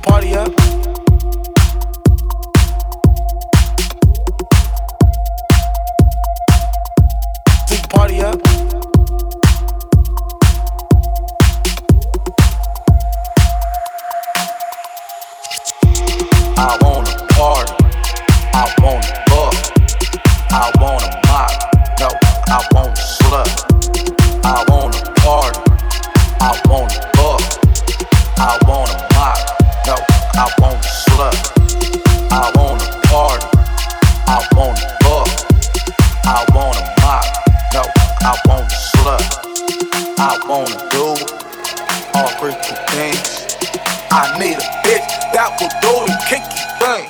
party up. Take the party up. I wanna party. I wanna fuck. I wanna mock. No, I wanna slut. I wanna party. I wanna fuck. I wanna mock. No, I wanna slut. I wanna party. I wanna fuck. I wanna mock. No, I wanna slut. I wanna do all freaky things. I need a bitch that will do the kinky thing.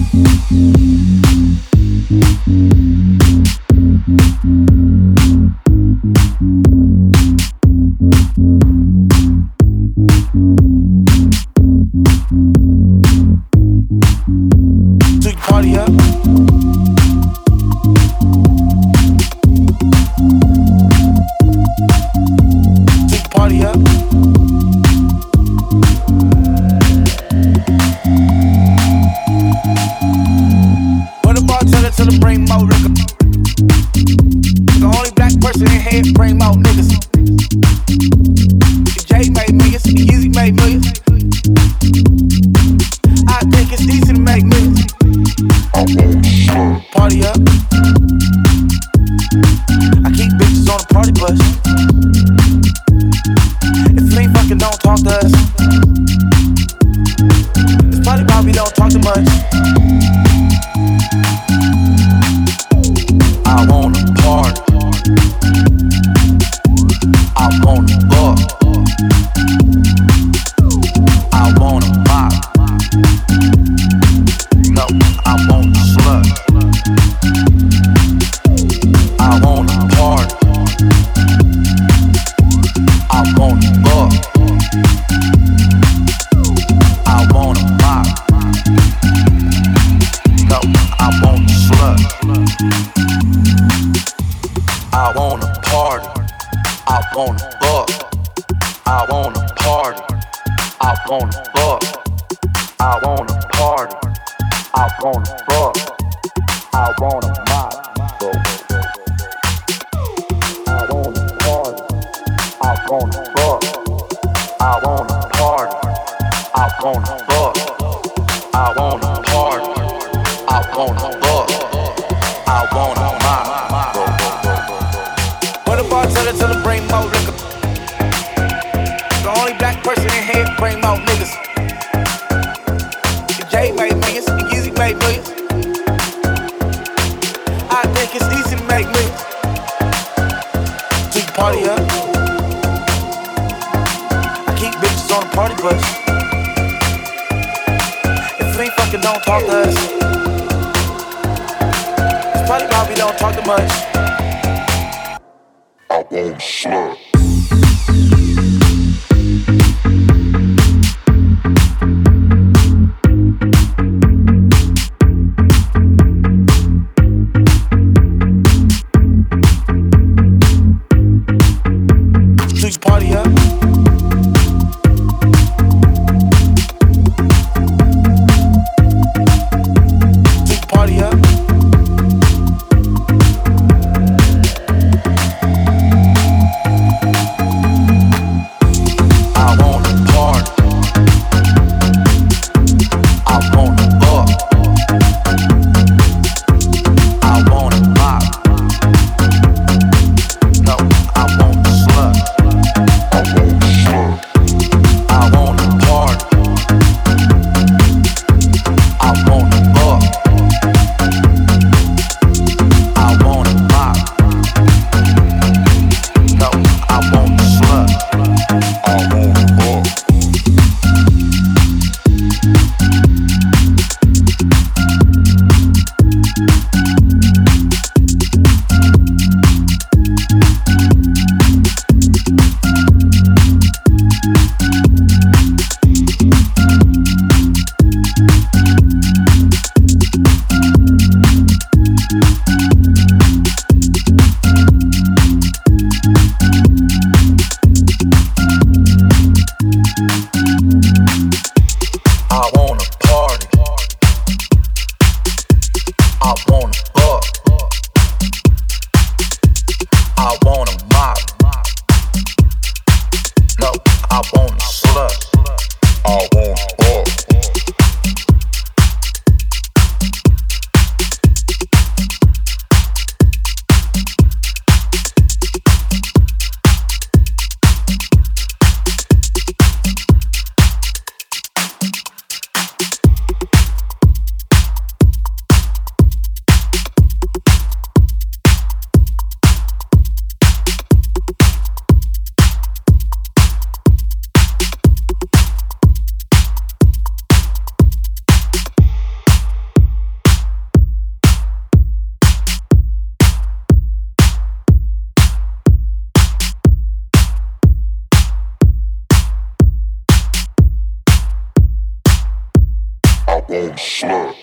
Take the party up. Take the party up. What the bartender till to bring more liquor? The only black person in here bring more niggas. Jay made millions, Easy made millions. I think it's decent to make millions. Party up. I keep bitches on the party bus. If you ain't fucking, don't talk to us. It's probably why we don't talk too much. I wanna party. I wanna fuck. I wanna mock. No, I wanna slut. I wanna party. I wanna fuck. I wanna mock. No, I wanna slut. I wanna party. I wanna fuck. I wanna party. I wanna fuck. I wanna party. I wanna fuck. I wanna mock. I wanna party. I wanna fuck. I wanna party. I wanna fuck. I wanna party. I wanna fuck. I wanna mock. What a bartender till to bring more liquor? The only black person in here bring more niggas. Jay made millions, Easy made millions. I think it's easy to make millions. Take the party up. I keep bitches on the party bus. If you ain't fucking, don't talk to us. It's probably why we don't talk too much. I won't slut. Take the party up. Take the party up. slut.